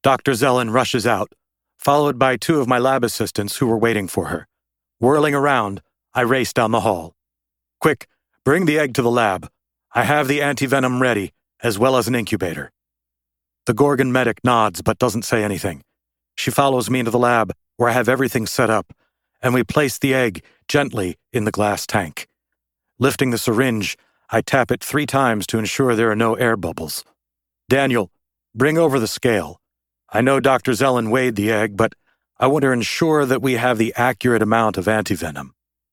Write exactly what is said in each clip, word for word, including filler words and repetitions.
Doctor Zelen rushes out, followed by two of my lab assistants who were waiting for her. Whirling around, I race down the hall. Quick, bring the egg to the lab. I have the antivenom ready, as well as an incubator. The Gorgon medic nods but doesn't say anything. She follows me into the lab, where I have everything set up, and we place the egg gently in the glass tank. Lifting the syringe, I tap it three times to ensure there are no air bubbles. Daniel, bring over the scale. I know Doctor Zelen weighed the egg, but I want to ensure that we have the accurate amount of antivenom.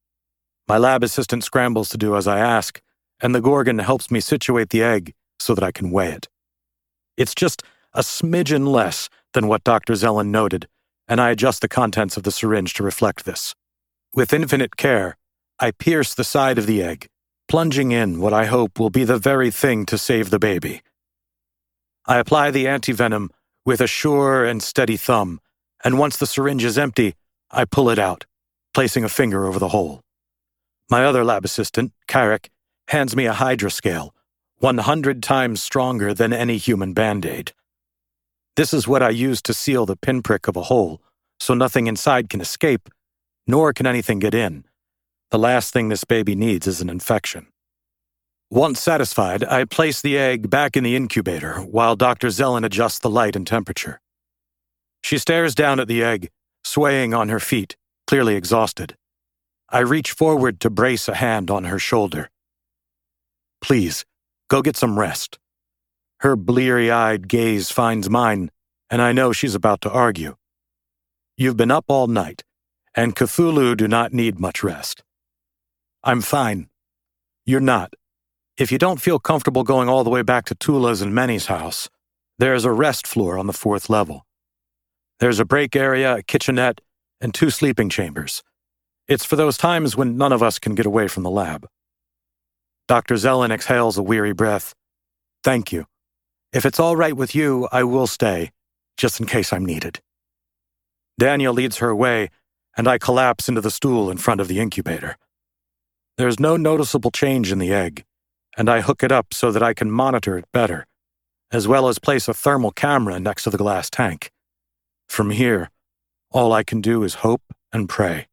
My lab assistant scrambles to do as I ask, and the Gorgon helps me situate the egg so that I can weigh it. It's just a smidgen less than what Doctor Zelen noted, and I adjust the contents of the syringe to reflect this. With infinite care, I pierce the side of the egg, plunging in what I hope will be the very thing to save the baby. I apply the antivenom with a sure and steady thumb, and once the syringe is empty, I pull it out, placing a finger over the hole. My other lab assistant, Carrick, hands me a Hydra scale, one hundred times stronger than any human Band-Aid. This is what I use to seal the pinprick of a hole, so nothing inside can escape, nor can anything get in. The last thing this baby needs is an infection. Once satisfied, I place the egg back in the incubator while Doctor Zelen adjusts the light and temperature. She stares down at the egg, swaying on her feet, clearly exhausted. I reach forward to brace a hand on her shoulder. Please, go get some rest. Her bleary-eyed gaze finds mine, and I know she's about to argue. You've been up all night, and Cthulhu do not need much rest. I'm fine. You're not. If you don't feel comfortable going all the way back to Tula's and Manny's house, there's a rest floor on the fourth level. There's a break area, a kitchenette, and two sleeping chambers. It's for those times when none of us can get away from the lab. Doctor Zelen exhales a weary breath. Thank you. If it's all right with you, I will stay, just in case I'm needed. Daniel leads her away, and I collapse into the stool in front of the incubator. There's no noticeable change in the egg, and I hook it up so that I can monitor it better, as well as place a thermal camera next to the glass tank. From here, all I can do is hope and pray.